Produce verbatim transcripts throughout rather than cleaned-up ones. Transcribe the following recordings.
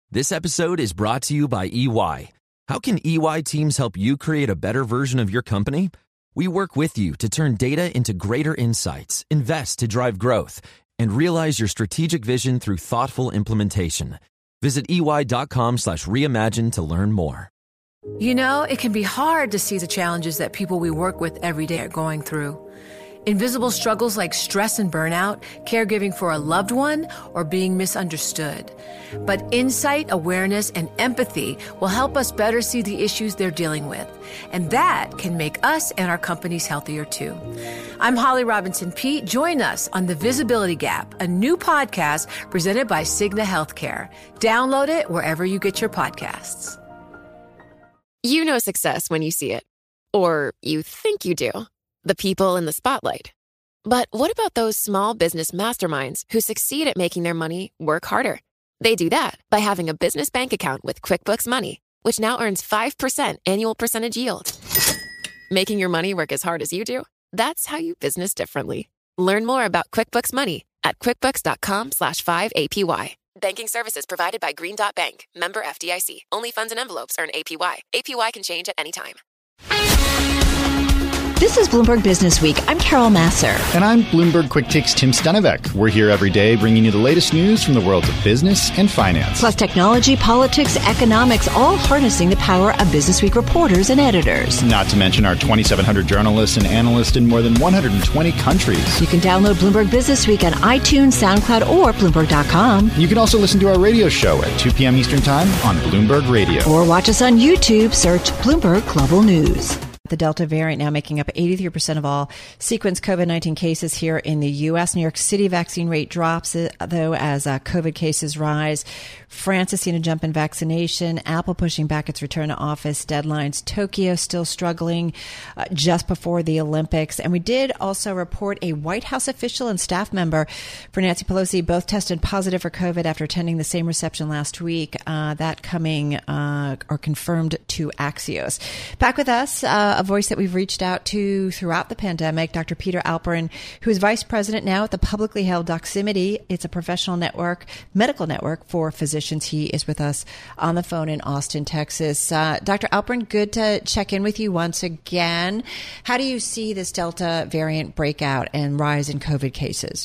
This episode is brought to you by E Y. How can E Y teams help you create a better version of your company? We work with you to turn data into greater insights, invest to drive growth, and realize your strategic vision through thoughtful implementation. Visit ey.com slash reimagine to learn more. You know, it can be hard to see the challenges that people we work with every day are going through. Invisible struggles like stress and burnout, caregiving for a loved one, or being misunderstood. But insight, awareness, and empathy will help us better see the issues they're dealing with. And that can make us and our companies healthier too. I'm Holly Robinson Peete. Join us on The Visibility Gap, a new podcast presented by Cigna Healthcare. Download it wherever you get your podcasts. You know success when you see it. Or you think you do. The people in the spotlight. But what about those small business masterminds who succeed at making their money work harder? They do that by having a business bank account with QuickBooks Money, which now earns five percent annual percentage yield. Making your money work as hard as you do? That's how you business differently. Learn more about QuickBooks Money at quickbooks.com slash 5APY. Banking services provided by Green Dot Bank. Member F D I C. Only funds and envelopes earn A P Y. A P Y can change at any time. This is Bloomberg Business Week. I'm Carol Massar. And I'm Bloomberg Quick Takes Tim Stenivek. We're here every day bringing you the latest news from the worlds of business and finance. Plus technology, politics, economics, all harnessing the power of Business Week reporters and editors. Not to mention our twenty-seven hundred journalists and analysts in more than one hundred twenty countries. You can download Bloomberg Business Week on iTunes, SoundCloud, or Bloomberg dot com. You can also listen to our radio show at two p.m. Eastern Time on Bloomberg Radio. Or watch us on YouTube. Search Bloomberg Global News. The Delta variant now making up eighty-three percent of all sequenced COVID nineteen cases here in the U S. New York City vaccine rate drops, though, as uh, COVID cases rise. France has seen a jump in vaccination. Apple pushing back its return to office deadlines. Tokyo still struggling uh, just before the Olympics. And we did also report a White House official and staff member for Nancy Pelosi both tested positive for COVID after attending the same reception last week. Uh, that coming uh, or confirmed to Axios. Back with us, uh, a voice that we've reached out to throughout the pandemic, Doctor Peter Alperin, who is vice president now at the publicly held Doximity. It's a professional network, medical network for physicians. He is with us on the phone in Austin, Texas. Uh, Doctor Alperin, good to check in with you once again. How do you see this Delta variant breakout and rise in COVID cases?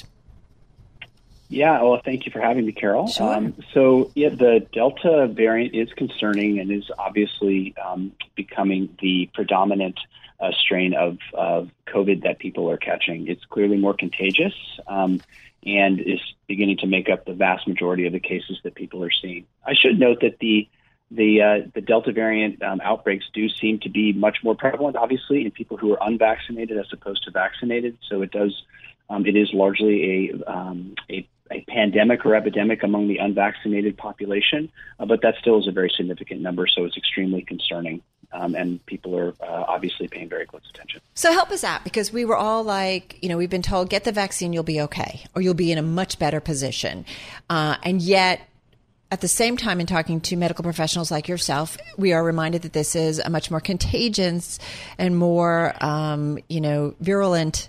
Yeah, well, thank you for having me, Carol. Sure. Um, so, yeah, the Delta variant is concerning and is obviously um, becoming the predominant uh, strain of, of COVID that people are catching. It's clearly more contagious um, and is beginning to make up the vast majority of the cases that people are seeing. I should note that the the uh, the Delta variant um, outbreaks do seem to be much more prevalent, obviously, in people who are unvaccinated as opposed to vaccinated. So it does um, it is largely a um, a a pandemic or epidemic among the unvaccinated population, uh, but that still is a very significant number, so it's extremely concerning, um, and people are uh, obviously paying very close attention. So help us out, because we were all like, you know, we've been told, get the vaccine, you'll be okay, or you'll be in a much better position. Uh, and yet, at the same time, in talking to medical professionals like yourself, we are reminded that this is a much more contagious and more, um, you know, virulent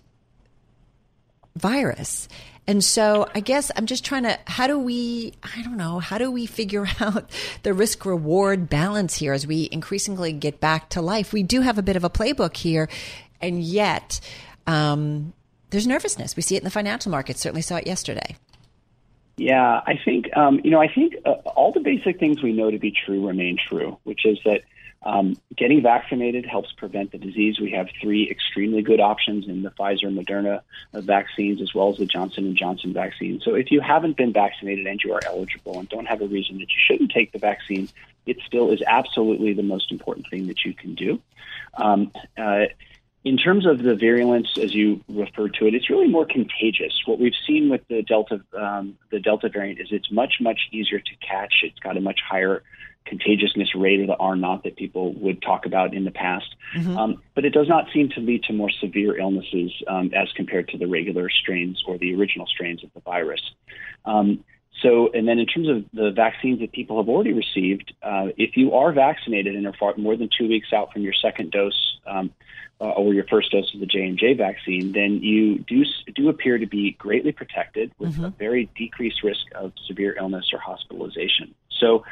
virus. And so I guess I'm just trying to, how do we, I don't know, how do we figure out the risk reward balance here as we increasingly get back to life? We do have a bit of a playbook here, and yet um, there's nervousness. We see it in the financial markets, certainly saw it yesterday. Yeah, I think, um, you know, I think uh, all the basic things we know to be true remain true, which is that Um, getting vaccinated helps prevent the disease. We have three extremely good options in the Pfizer and Moderna uh, vaccines, as well as the Johnson and Johnson vaccine. So if you haven't been vaccinated and you are eligible and don't have a reason that you shouldn't take the vaccine, it still is absolutely the most important thing that you can do. Um, uh, in terms of the virulence, as you referred to it, it's really more contagious. What we've seen with the Delta, um, the Delta variant is it's much, much easier to catch. It's got a much higher contagiousness rate of the R naught that people would talk about in the past. Mm-hmm. Um, but it does not seem to lead to more severe illnesses um, as compared to the regular strains or the original strains of the virus. Um, so, and then in terms of the vaccines that people have already received, uh, if you are vaccinated and are far, more than two weeks out from your second dose um, uh, or your first dose of the J and J vaccine, then you do do appear to be greatly protected with mm-hmm. a very decreased risk of severe illness or hospitalization. So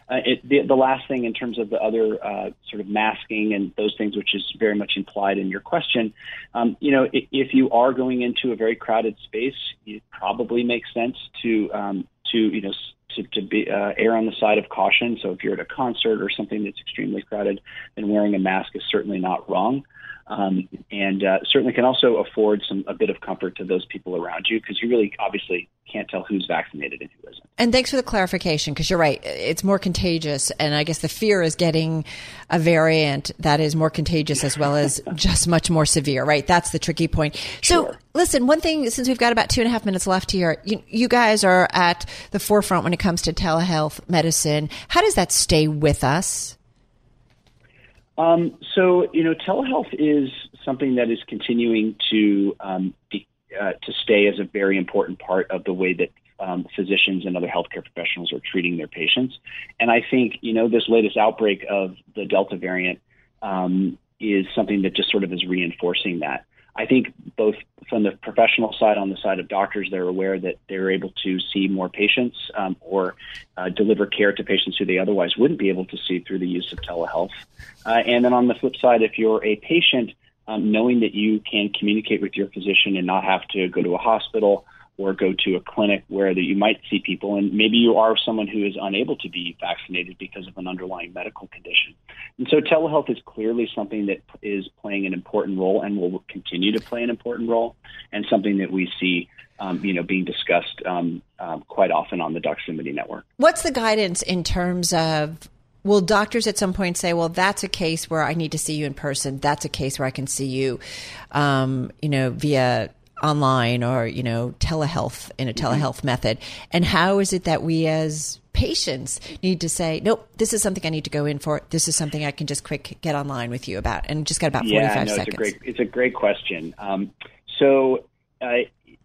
uh, it, the, the last thing in terms of the other uh, sort of masking and those things, which is very much implied in your question, um, you know, if, if you are going into a very crowded space, it probably makes sense to um, to you know. to, to be, uh, err on the side of caution. So if you're at a concert or something that's extremely crowded, then wearing a mask is certainly not wrong. Um, and uh, certainly can also afford some a bit of comfort to those people around you, because you really obviously can't tell who's vaccinated and who isn't. And thanks for the clarification, because you're right. It's more contagious. And I guess the fear is getting a variant that is more contagious as well as just much more severe, right? That's the tricky point. So Sure. Listen, one thing, since we've got about two and a half minutes left here, you, you guys are at the forefront when it comes to telehealth medicine. How does that stay with us? Um, so, you know, telehealth is something that is continuing to um, be, uh, to stay as a very important part of the way that um, physicians and other healthcare professionals are treating their patients. And I think, you know, this latest outbreak of the Delta variant um, is something that just sort of is reinforcing that. I think both from the professional side, on the side of doctors, they're aware that they're able to see more patients um, or uh, deliver care to patients who they otherwise wouldn't be able to see through the use of telehealth. Uh, and then on the flip side, if you're a patient, um, knowing that you can communicate with your physician and not have to go to a hospital or go to a clinic where that you might see people, and maybe you are someone who is unable to be vaccinated because of an underlying medical condition. And so telehealth is clearly something that is playing an important role and will continue to play an important role, and something that we see um, you know, being discussed um, um, quite often on the Doximity network. What's the guidance in terms of, will doctors at some point say, well, that's a case where I need to see you in person. That's a case where I can see you, um, you know, via online or, you know, telehealth in a telehealth mm-hmm. method. And how is it that we as patients need to say, nope, this is something I need to go in for. This is something I can just quick get online with you about. And just got about forty-five yeah, no, seconds. It's a great, it's a great question. Um, so uh,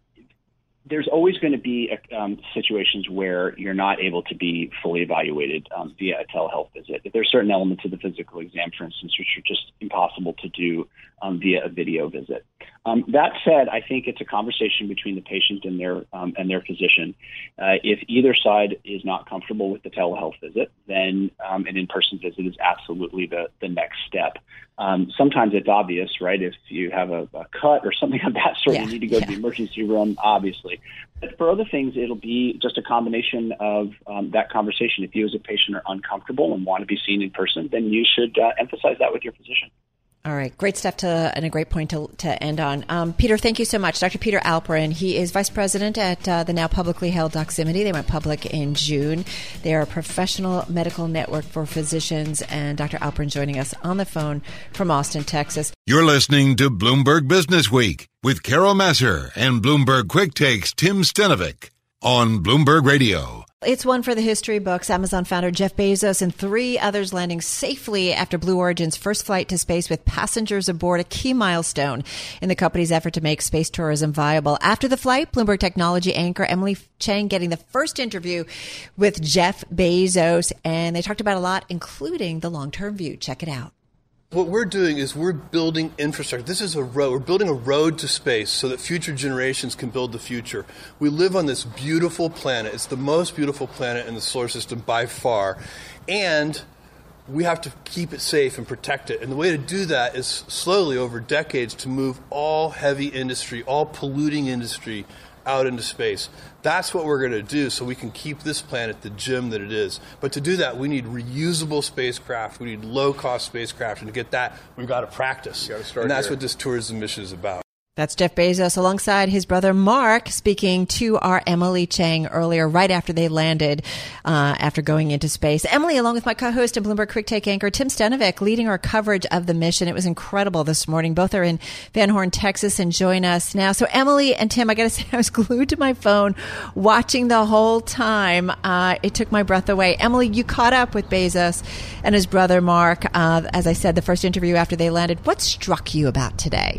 there's always going to be um, situations where you're not able to be fully evaluated um, via a telehealth visit. If there's certain elements of the physical exam, for instance, which are just impossible to do um, via a video visit. Um, that said, I think it's a conversation between the patient and their um, and their physician. Uh, if either side is not comfortable with the telehealth visit, then um, an in-person visit is absolutely the, the next step. Um, sometimes it's obvious, right? If you have a, a cut or something of that sort, yeah, you need to go yeah. to the emergency room, obviously. But for other things, it'll be just a combination of um, that conversation. If you as a patient are uncomfortable and want to be seen in person, then you should uh, emphasize that with your physician. All right. Great stuff to, and a great point to, to end on. Um, Peter, thank you so much. Doctor Peter Alperin, he is vice president at uh, the now publicly held Doximity. They went public in June. They are a professional medical network for physicians, and Doctor Alperin joining us on the phone from Austin, Texas. You're listening to Bloomberg Business Week with Carol Massar and Bloomberg Quick Takes Tim Stenovic on Bloomberg Radio. It's one for the history books. Amazon founder Jeff Bezos and three others landing safely after Blue Origin's first flight to space with passengers aboard, a key milestone in the company's effort to make space tourism viable. After the flight, Bloomberg technology anchor Emily Chang getting the first interview with Jeff Bezos, and they talked about a lot, including the long-term view. Check it out. What we're doing is we're building infrastructure. This is a road. We're building a road to space so that future generations can build the future. We live on this beautiful planet. It's the most beautiful planet in the solar system by far. And we have to keep it safe and protect it. And the way to do that is slowly, over decades, to move all heavy industry, all polluting industry out into space. That's what we're going to do so we can keep this planet the gem that it is. But to do that, we need reusable spacecraft. We need low-cost spacecraft. And to get that, we've got to practice. Got to start and that's here. what this tourism mission is about. That's Jeff Bezos alongside his brother Mark speaking to our Emily Chang earlier, right after they landed, uh, after going into space. Emily, along with my co-host and Bloomberg Quick Take anchor Tim Stenovic, leading our coverage of the mission. It was incredible this morning. Both are in Van Horn, Texas, and join us now. So Emily and Tim, I got to say, I was glued to my phone watching the whole time. Uh, it took my breath away. Emily, you caught up with Bezos and his brother Mark. Uh, as I said, the first interview after they landed. What struck you about today?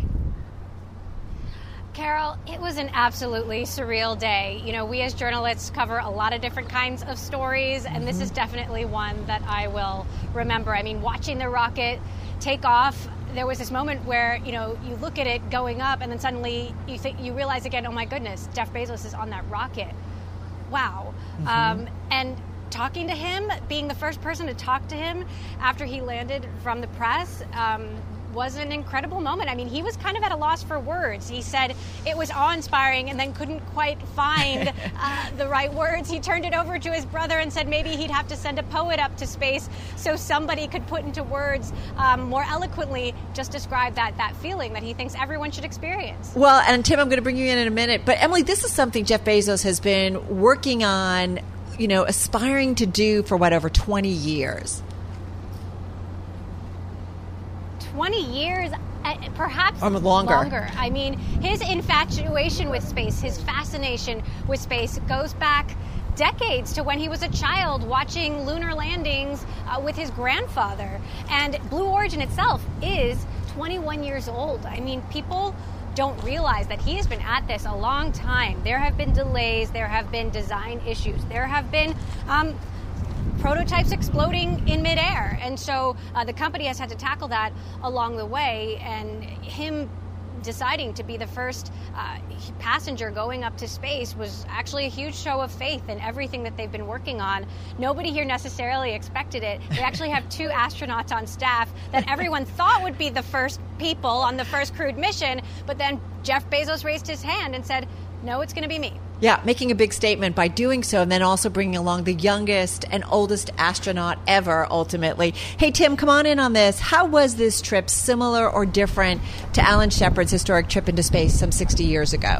Carol, it was an absolutely surreal day. You know, we as journalists cover a lot of different kinds of stories, and this is definitely one that I will remember. I mean, watching the rocket take off, there was this moment where, you know, you look at it going up, and then suddenly you think, you realize again, oh my goodness, Jeff Bezos is on that rocket. Wow. Mm-hmm. Um, and talking to him, being the first person to talk to him after he landed from the press, um, was an incredible moment. I mean, he was kind of at a loss for words. He said it was awe-inspiring and then couldn't quite find uh, the right words. He turned it over to his brother and said maybe he'd have to send a poet up to space so somebody could put into words um, more eloquently just describe that that feeling that he thinks everyone should experience. Well, and Tim, I'm going to bring you in in a minute. But Emily, this is something Jeff Bezos has been working on, you know, aspiring to do for what, over twenty years? twenty years, perhaps or longer. longer. I mean, his infatuation with space, his fascination with space goes back decades to when he was a child watching lunar landings uh, with his grandfather. And Blue Origin itself is twenty-one years old. I mean, people don't realize that he has been at this a long time. There have been delays. There have been design issues. There have been um, prototypes exploding in midair. And so uh, the company has had to tackle that along the way. And him deciding to be the first uh, passenger going up to space was actually a huge show of faith in everything that they've been working on. Nobody here necessarily expected it. They actually have two astronauts on staff that everyone thought would be the first people on the first crewed mission. But then Jeff Bezos raised his hand and said, no, it's going to be me. Yeah, making a big statement by doing so, and then also bringing along the youngest and oldest astronaut ever, ultimately. Hey, Tim, come on in on this. How was this trip similar or different to Alan Shepard's historic trip into space some sixty years ago?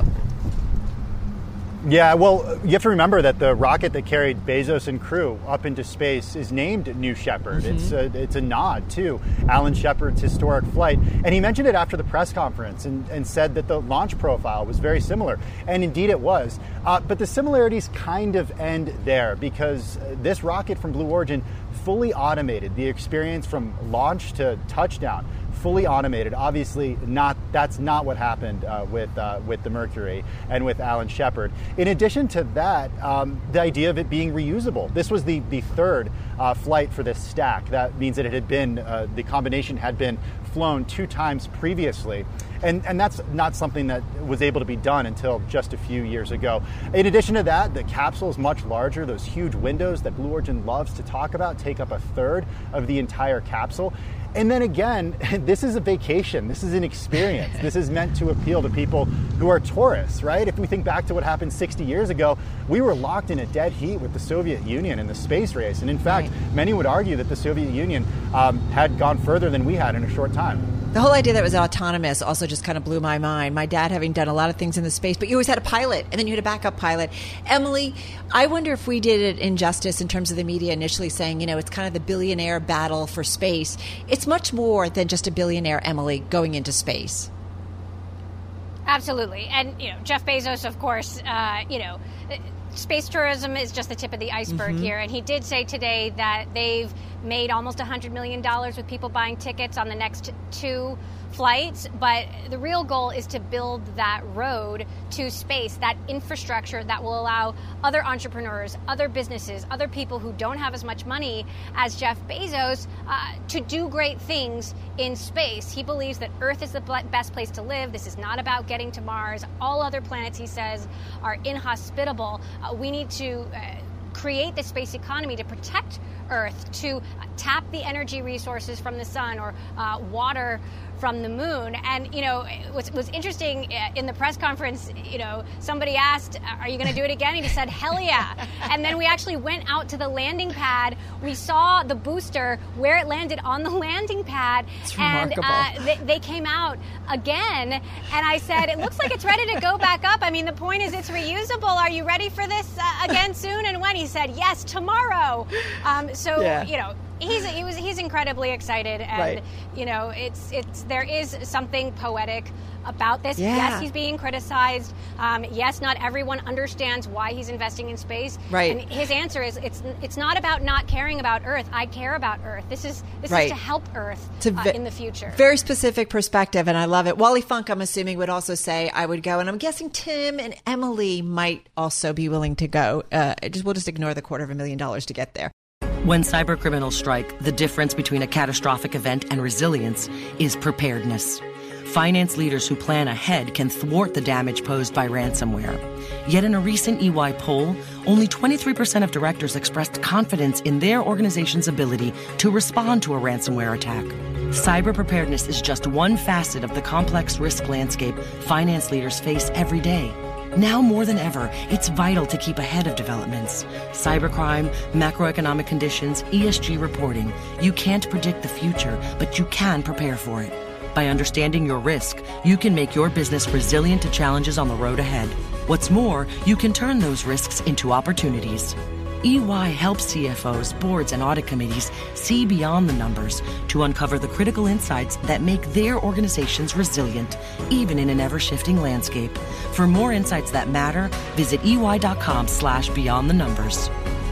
Yeah, well, you have to remember that the rocket that carried Bezos and crew up into space is named New Shepard. Mm-hmm. It's a, it's a nod to Alan Shepard's historic flight. And he mentioned it after the press conference and, and said that the launch profile was very similar. And indeed it was. Uh, but the similarities kind of end there, because this rocket from Blue Origin fully automated the experience from launch to touchdown. Fully automated. Obviously, not. That's not what happened uh, with uh, with the Mercury and with Alan Shepard. In addition to that, um, the idea of it being reusable. This was the the third uh, flight for this stack. That means that it had been uh, the combination had been flown two times previously, and and that's not something that was able to be done until just a few years ago. In addition to that, the capsule is much larger. Those huge windows that Blue Origin loves to talk about take up a third of the entire capsule. And then again, this is a vacation. This is an experience. This is meant to appeal to people who are tourists, right? If we think back to what happened sixty years ago, we were locked in a dead heat with the Soviet Union in the space race. And in fact, right. many would argue that the Soviet Union um, had gone further than we had in a short time. The whole idea that it was autonomous also just kind of blew my mind. My dad having done a lot of things in the space, but you always had a pilot, and then you had a backup pilot. Emily, I wonder if we did it injustice in terms of the media initially saying, you know, it's kind of the billionaire battle for space. It's much more than just a billionaire, Emily, going into space. Absolutely. And, you know, Jeff Bezos, of course, uh, you know, space tourism is just the tip of the iceberg mm-hmm. here. And he did say today that they've made almost one hundred million dollars with people buying tickets on the next two flights. But the real goal is to build that road to space, that infrastructure that will allow other entrepreneurs, other businesses, other people who don't have as much money as Jeff Bezos uh, to do great things in space. He believes that Earth is the best place to live. This is not about getting to Mars. All other planets, he says, are inhospitable. Uh, we need to uh, create the space economy to protect Earth, to tap the energy resources from the sun or uh, water from the moon. And, you know, what's was interesting in the press conference, you know, somebody asked, are you going to do it again? And he said, hell yeah. And then we actually went out to the landing pad. We saw the booster where it landed on the landing pad. It's and remarkable. Uh, they, they came out again. And I said, it looks like it's ready to go back up. I mean, the point is it's reusable. Are you ready for this uh, again soon? And when? He said, yes, tomorrow. Um, so, yeah. you know, He's he was he's incredibly excited, and right. you know it's it's there is something poetic about this. Yeah. Yes, he's being criticized. Um, yes, not everyone understands why he's investing in space. Right. And his answer is it's it's not about not caring about Earth. I care about Earth. This is this right. is to help Earth to uh, ve- in the future. Very specific perspective, and I love it. Wally Funk, I'm assuming, would also say I would go, and I'm guessing Tim and Emily might also be willing to go. Uh, just we'll just ignore the quarter of a million dollars to get there. When cybercriminals strike, the difference between a catastrophic event and resilience is preparedness. finance leaders who plan ahead can thwart the damage posed by ransomware. Yet in a recent E Y poll, only twenty-three percent of directors expressed confidence in their organization's ability to respond to a ransomware attack. Cyber preparedness is just one facet of the complex risk landscape finance leaders face every day. Now more than ever, it's vital to keep ahead of developments. Cybercrime, macroeconomic conditions, E S G reporting. You can't predict the future, but you can prepare for it. By understanding your risk, you can make your business resilient to challenges on the road ahead. What's more, you can turn those risks into opportunities. E Y helps C F Os, boards, and audit committees see beyond the numbers to uncover the critical insights that make their organizations resilient, even in an ever-shifting landscape. For more insights that matter, visit ey.com slash beyond the numbers.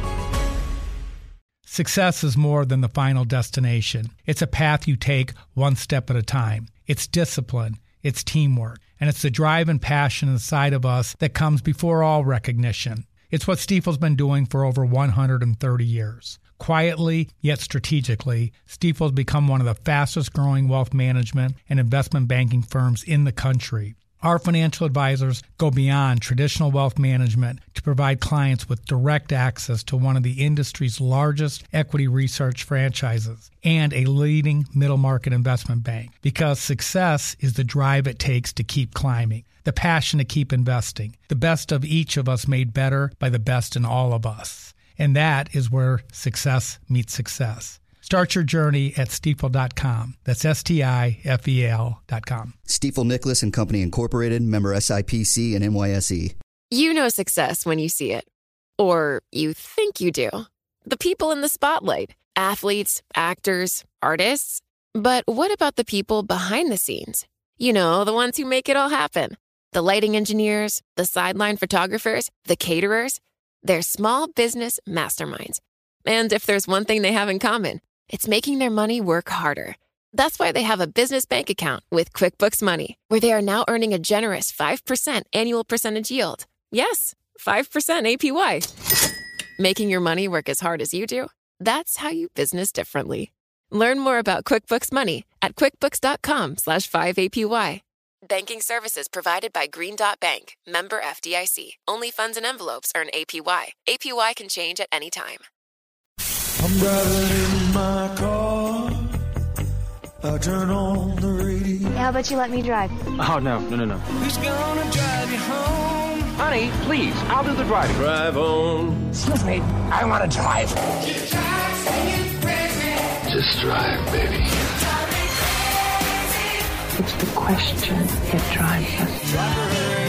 Success is more than the final destination. It's a path you take one step at a time. It's discipline, it's teamwork, and it's the drive and passion inside of us that comes before all recognition. It's what Stifel's been doing for over one hundred thirty years. Quietly, yet strategically, Stifel's become one of the fastest growing wealth management and investment banking firms in the country. Our financial advisors go beyond traditional wealth management to provide clients with direct access to one of the industry's largest equity research franchises and a leading middle market investment bank, because success is the drive it takes to keep climbing, the passion to keep investing, the best of each of us made better by the best in all of us. And that is where success meets success. Start your journey at stifel dot com. That's S T I F E L dot com. Stifel Nicholas and Company Incorporated, member S I P C and N Y S E. You know success when you see it. Or you think you do. The people in the spotlight. Athletes, actors, artists. But what about the people behind the scenes? You know, the ones who make it all happen. The lighting engineers, the sideline photographers, the caterers. They're small business masterminds. And if there's one thing they have in common, it's making their money work harder. That's why they have a business bank account with QuickBooks Money, where they are now earning a generous five percent annual percentage yield. Yes, five percent A P Y. Making your money work as hard as you do? That's how you business differently. Learn more about QuickBooks Money at quickbooks.com slash 5APY. Banking services provided by Green Dot Bank, member F D I C. Only funds and envelopes earn A P Y. A P Y can change at any time. I'm driving in my car. I turn on the radio. How about you let me drive? Oh, no, no, no, no. Who's gonna drive you home? Honey, please, I'll do the driving. Drive on. Excuse me, I want to drive. Just drive, baby. It's the question that drives us.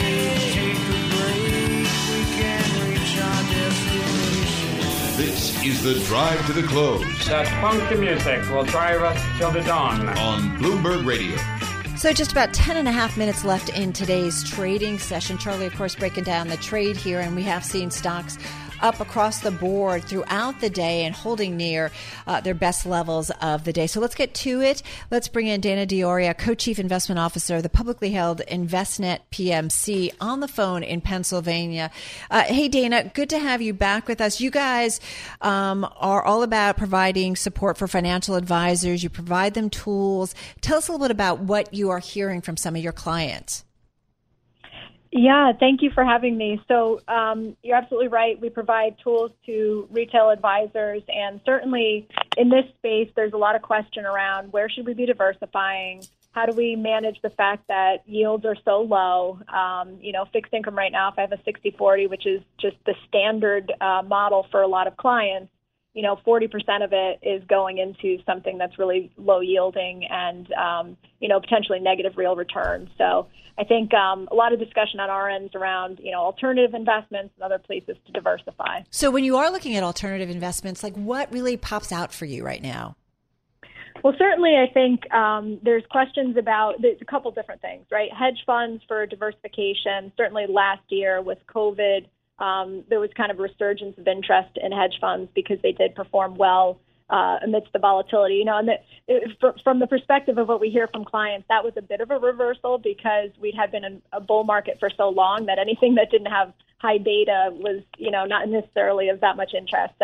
This is the Drive to the Close. That funky music will drive us till the dawn. On Bloomberg Radio. So just about ten and a half minutes left in today's trading session. Charlie, of course, breaking down the trade here, and we have seen stocks up across the board throughout the day and holding near uh, their best levels of the day. So let's get to it. Let's bring in Dana D'Auria, Co-Chief Investment Officer of the publicly held Envestnet P M C, on the phone in Pennsylvania. Uh, hey, Dana, good to have you back with us. You guys um, are all about providing support for financial advisors. You provide them tools. Tell us a little bit about what you are hearing from some of your clients. Yeah, thank you for having me. So um, you're absolutely right. We provide tools to retail advisors, and certainly in this space, there's a lot of question around where should we be diversifying? How do we manage the fact that yields are so low? Um, you know, fixed income right now, if I have a sixty forty, which is just the standard uh, model for a lot of clients, you know, forty percent of it is going into something that's really low yielding and, um, you know, potentially negative real returns. So I think um, a lot of discussion on our ends around, you know, alternative investments and other places to diversify. So when you are looking at alternative investments, like what really pops out for you right now? Well, certainly I think um, there's questions about there's a couple different things, right? Hedge funds for diversification. Certainly last year with COVID, um, there was kind of a resurgence of interest in hedge funds because they did perform well Uh, amidst the volatility, you know, and the, it, from the perspective of what we hear from clients, that was a bit of a reversal because we had been in a bull market for so long that anything that didn't have high beta was, you know, not necessarily of that much interest. So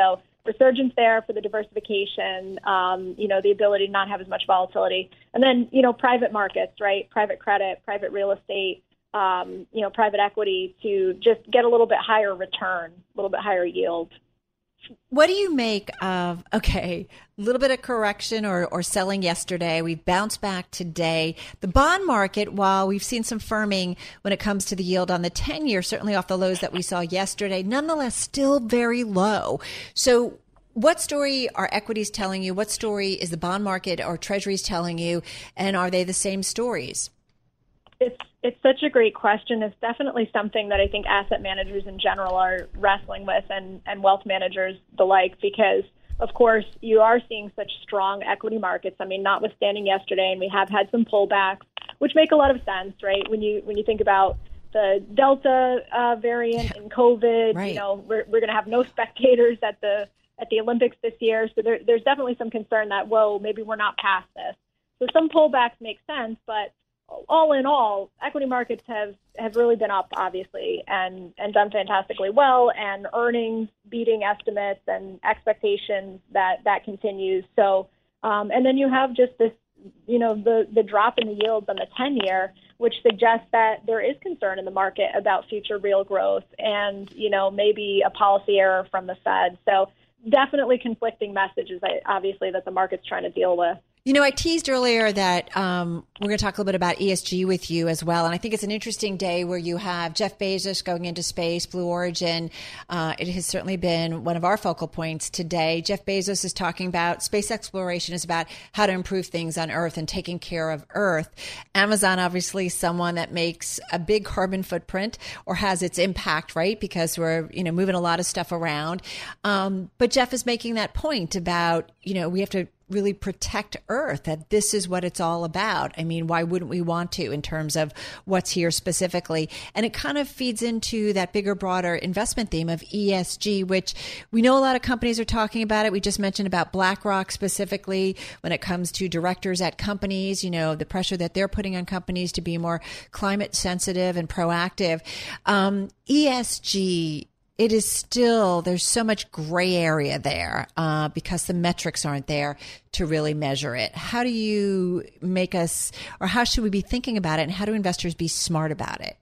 resurgence there for the diversification, um, you know, the ability to not have as much volatility. And then, you know, private markets, right? Private credit, private real estate, um, you know, private equity to just get a little bit higher return, a little bit higher yield. What do you make of, okay, a little bit of correction or, or selling yesterday? We've bounced back today. The bond market, while we've seen some firming when it comes to the yield on the ten-year, certainly off the lows that we saw yesterday, nonetheless still very low. So what story are equities telling you? What story is the bond market or treasuries telling you? And are they the same stories? It's it's such a great question. It's definitely something that I think asset managers in general are wrestling with, and, and wealth managers the like, because, of course, you are seeing such strong equity markets. I mean, notwithstanding yesterday, and we have had some pullbacks, which make a lot of sense, right? When you when you think about the Delta uh, variant and COVID, right. you know, we're we're going to have no spectators at the at the Olympics this year, so there, there's definitely some concern that, whoa, maybe we're not past this. So some pullbacks make sense, but all in all, equity markets have, have really been up, obviously, and, and done fantastically well, and earnings beating estimates and expectations that, that continues. So, um, and then you have just this, you know, the, the drop in the yields on the ten-year, which suggests that there is concern in the market about future real growth and, you know, maybe a policy error from the Fed. So definitely conflicting messages, obviously, that the market's trying to deal with. You know, I teased earlier that um, we're going to talk a little bit about E S G with you as well. And I think it's an interesting day where you have Jeff Bezos going into space, Blue Origin. Uh, it has certainly been one of our focal points today. Jeff Bezos is talking about space exploration is about how to improve things on Earth and taking care of Earth. Amazon, obviously, someone that makes a big carbon footprint or has its impact, right? Because we're, you know, moving a lot of stuff around. Um, but Jeff is making that point about, you know, we have to really protect Earth, that this is what it's all about. I mean, why wouldn't we want to in terms of what's here specifically? And it kind of feeds into that bigger, broader investment theme of E S G, which we know a lot of companies are talking about it. We just mentioned about BlackRock specifically when it comes to directors at companies, you know, the pressure that they're putting on companies to be more climate sensitive and proactive. Um, E S G, it is still, there's so much gray area there uh, because the metrics aren't there to really measure it. How do you make us, or how should we be thinking about it, and how do investors be smart about it?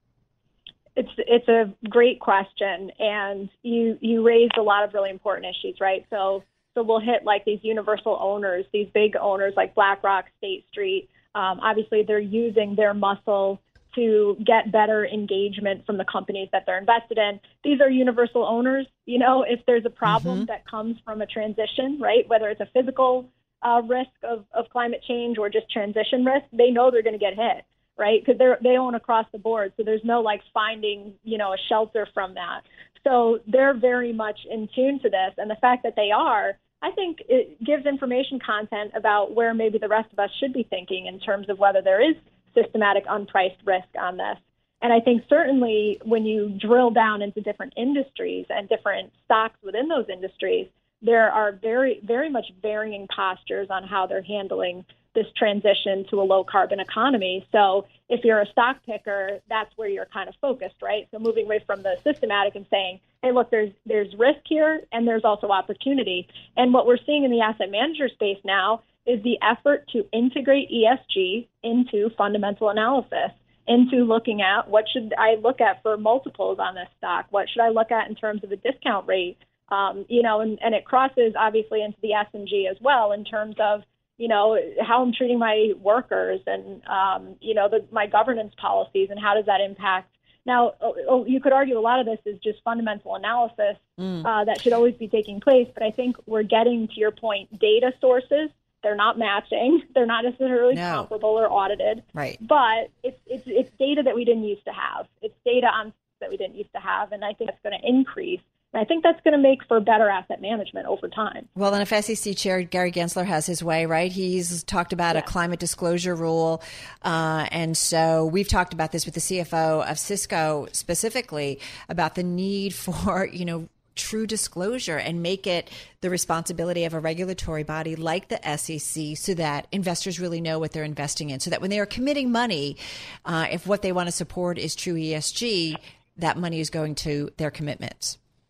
It's it's a great question, and you you raised a lot of really important issues, right? So so we'll hit like these universal owners, these big owners like BlackRock, State Street. Um, obviously, they're using their muscle to get better engagement from the companies that they're invested in. These are universal owners. You know, if there's a problem mm-hmm. that comes from a transition, right, whether it's a physical uh, risk of, of climate change or just transition risk, they know they're going to get hit, right, because they're they own across the board. So there's no, like, finding, you know, a shelter from that. So they're very much in tune to this. And the fact that they are, I think it gives information content about where maybe the rest of us should be thinking in terms of whether there is systematic unpriced risk on this. And I think certainly when you drill down into different industries and different stocks within those industries, there are very, very much varying postures on how they're handling this transition to a low carbon economy. So if you're a stock picker, that's where you're kind of focused, right? So moving away from the systematic and saying, hey, look, there's there's risk here and there's also opportunity. And what we're seeing in the asset manager space now is the effort to integrate E S G into fundamental analysis, into looking at what should I look at for multiples on this stock? What should I look at in terms of a discount rate? Um, you know, and, and it crosses obviously into the S and G as well in terms of, you know, how I'm treating my workers and, um, you know, the, my governance policies and how does that impact. Now, oh, you could argue a lot of this is just fundamental analysis mm. uh, that should always be taking place. But I think we're getting, to your point, data sources. They're not matching. They're not necessarily no. comparable or audited. Right. But it's, it's it's data that we didn't used to have. It's data on that we didn't used to have, and I think it's going to increase. And I think that's going to make for better asset management over time. Well, and if S E C Chair Gary Gensler has his way, right, he's talked about yeah. a climate disclosure rule. Uh, and so we've talked about this with the C F O of Cisco specifically about the need for, you know, true disclosure and make it the responsibility of a regulatory body like the S E C so that investors really know what they're investing in, so that when they are committing money, uh, if what they want to support is true E S G, that money is going to their commitments.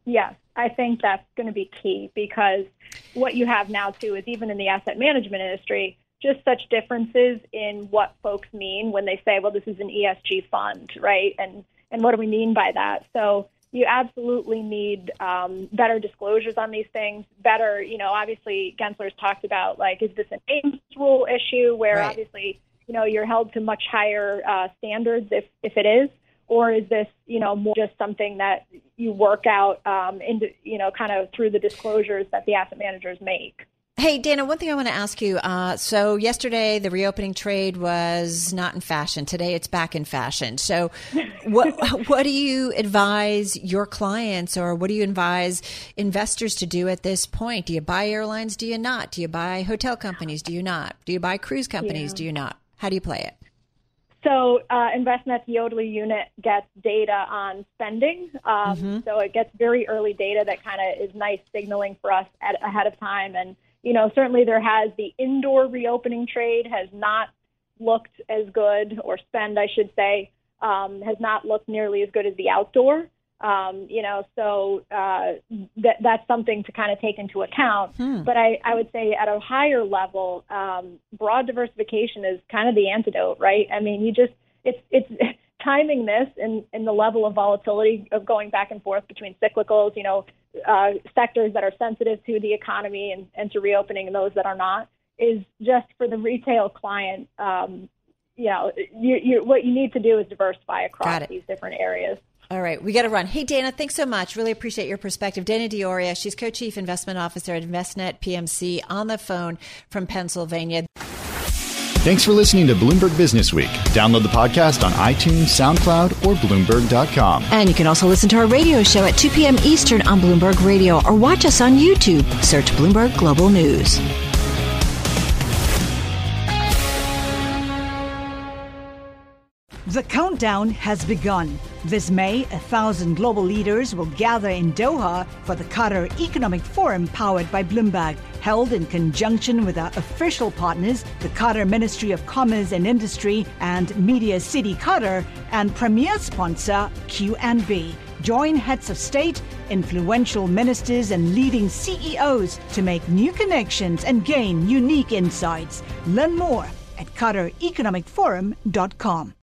Yes, I think that's going to be key, because what you have now, too, is even in the asset management industry, just such differences in what folks mean when they say, well, this is an E S G fund, right? And and what do we mean by that? So you absolutely need um, better disclosures on these things, better, you know, obviously Gensler's talked about, like, is this an A I M S rule issue where right. obviously, you know, you're held to much higher uh, standards if, if it is? Or is this, you know, more just something that you work out um, into, you know, kind of through the disclosures that the asset managers make? Hey, Dana, one thing I want to ask you. Uh, so yesterday, the reopening trade was not in fashion. Today, it's back in fashion. So what what do you advise your clients, or what do you advise investors to do at this point? Do you buy airlines? Do you not? Do you buy hotel companies? Do you not? Do you buy cruise companies? Yeah. Do you not? How do you play it? So uh, InvestNet's Yodlee unit gets data on spending. Um, Mm-hmm. So it gets very early data that kind of is nice signaling for us at, ahead of time. And, you know, certainly there has the indoor reopening trade has not looked as good, or spend, I should say, um, has not looked nearly as good as the outdoor. Um, you know, so uh, that that's something to kind of take into account. Hmm. But I, I would say at a higher level, um, broad diversification is kind of the antidote, right? I mean, you just it's it's timing this in, in the level of volatility of going back and forth between cyclicals, you know, uh, sectors that are sensitive to the economy and, and to reopening, and those that are not, is just for the retail client. Um, you know, you, you, what you need to do is diversify across these different areas. All right, we got to run. Hey, Dana, thanks so much. Really appreciate your perspective. Dana D'Auria, she's co-chief investment officer at InvestNet P M C, on the phone from Pennsylvania. Thanks for listening to Bloomberg Business Week. Download the podcast on iTunes, SoundCloud, or Bloomberg dot com. And you can also listen to our radio show at two p.m. Eastern on Bloomberg Radio, or watch us on YouTube. Search Bloomberg Global News. The countdown has begun. This May, a thousand global leaders will gather in Doha for the Qatar Economic Forum powered by Bloomberg, held in conjunction with our official partners, the Qatar Ministry of Commerce and Industry and Media City Qatar, and premier sponsor Q and B. Join heads of state, influential ministers, and leading C E Os to make new connections and gain unique insights. Learn more at Qatar Economic Forum dot com.